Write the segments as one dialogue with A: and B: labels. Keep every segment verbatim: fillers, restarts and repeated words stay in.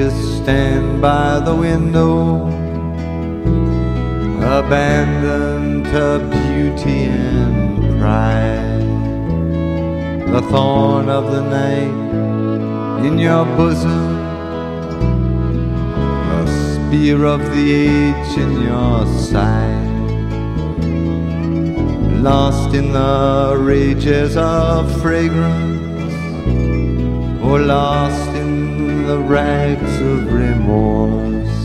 A: ages stand by the window, abandoned to beauty and pride. The thorn of the night in your bosom, the spear of the age in your side. Lost in the rages of fragrance, or lost in the rags of remorse,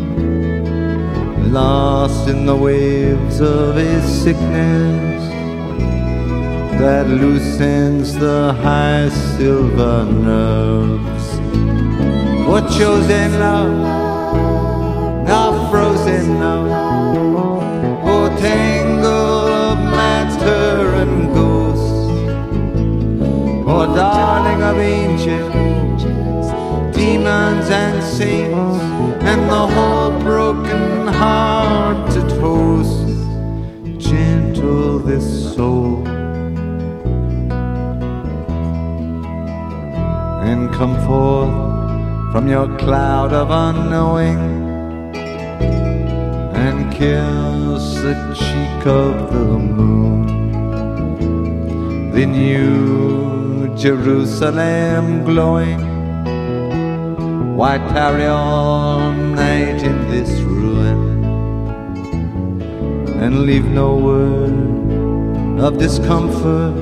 A: lost in the waves of a sickness that loosens the high silver nerves. Or chosen love, now frozen love, or tangle of matter and ghost, or darling of angels, demons and saints, and the whole broken-hearted host. Gentle this soul, and come forth from your cloud of unknowing, and kiss the cheek of the moon. The new Jerusalem glowing, why tarry all night in this ruin, and leave no word of discomfort,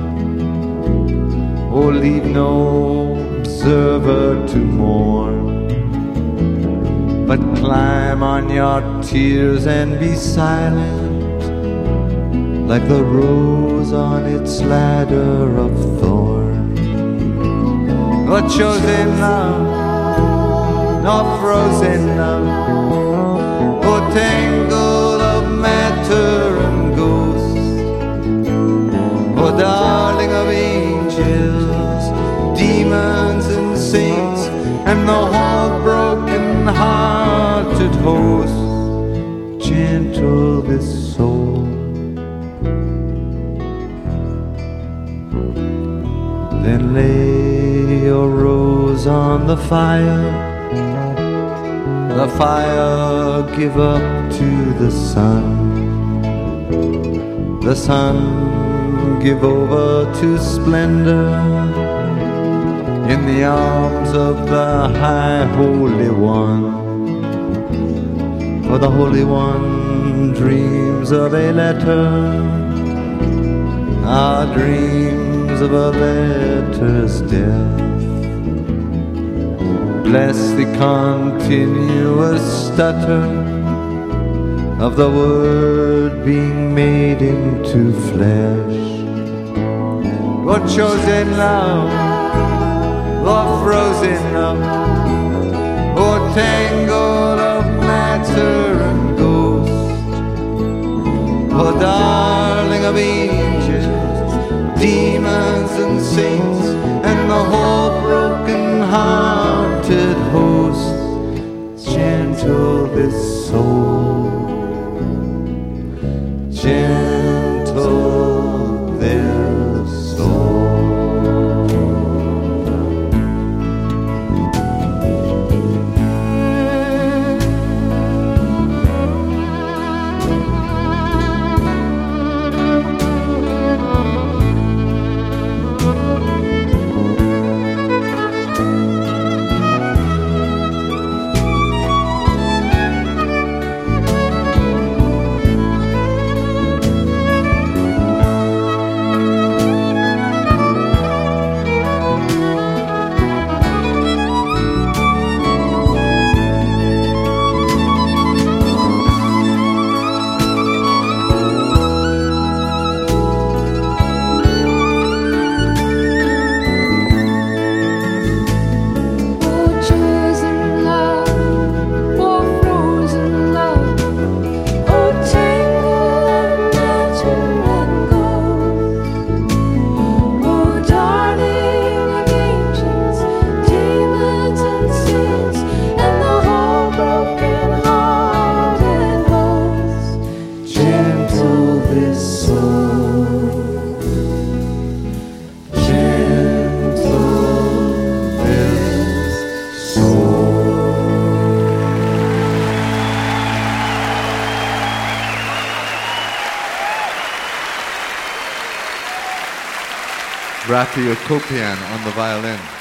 A: or leave no observer to mourn, but climb on your tears and be silent, like the rose on its ladder of thorns. Or chosen love, nor frozen love, or tangle of matter and ghost, or darling of angels, demons and saints, and the whole broken-hearted host. Gentle this soul, then lay your rose on the fire, the fire give up to the sun, the sun give over to splendor in the arms of the High Holy One. For the Holy One dreams of a letter, our dreams of a letter's death. Bless the continuous stutter of the word being made into flesh. Or chosen love, or frozen love, or tangle of matter and ghost, or darling of angels, demons and saints, and the whole broken-hearted host. Gentle this soul, gentle their soul. Rafi Akopian on the violin.